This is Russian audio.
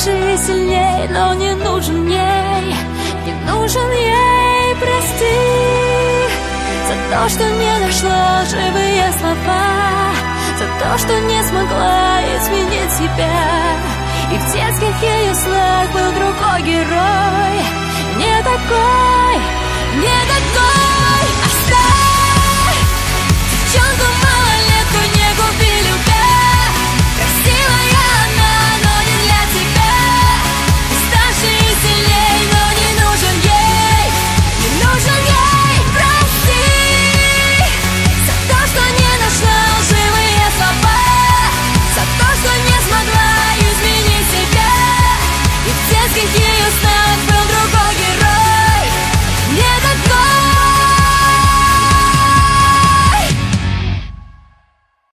и сильней, но не нужен ей, не нужен ей. Прости за то, что не нашла живые слова, за то, что не смогла изменить себя. И в детских ее снах был другой герой, не такой.